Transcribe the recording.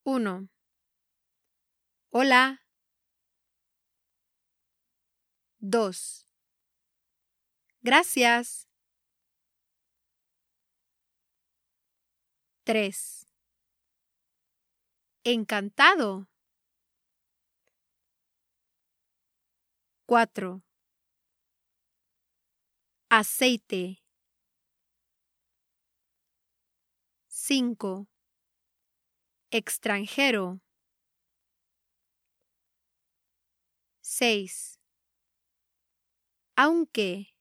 1. Hola. 2. Gracias. 3. Encantado. 4. Aceite. 5. Extranjero. 6. Aunque.